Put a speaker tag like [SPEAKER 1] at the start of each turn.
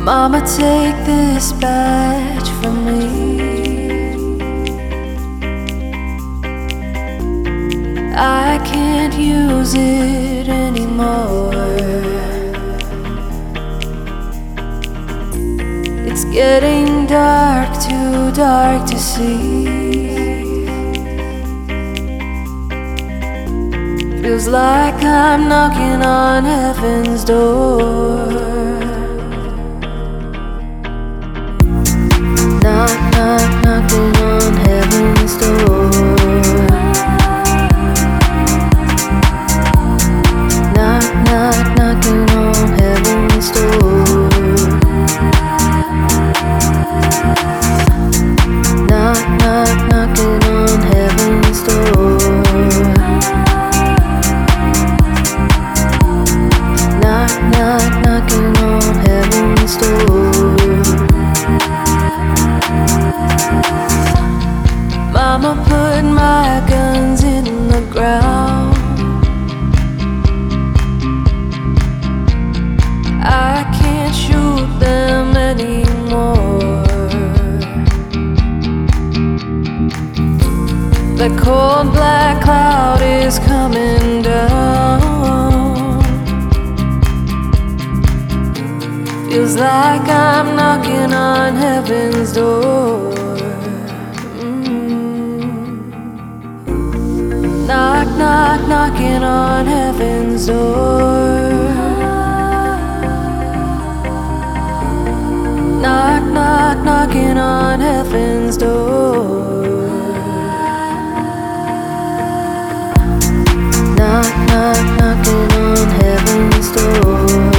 [SPEAKER 1] Mama, take this badge from me. I can't use it anymore. It's getting dark, too dark to see. Feels like I'm knocking on heaven's door. Knock, knock, knocking on heaven's door. Knock, knock, knocking on heaven's door. Knock, knock, knocking on heaven's door. Knock, knock, knocking on heaven's door. Mama put my guns in the ground. I can't shoot them anymore. The cold black cloud is coming down. Feels like I'm knocking on heaven's door. Knock, knock, knocking on heaven's door. Knock, knock, knocking on heaven's door. Knock, knock, knocking on heaven's door.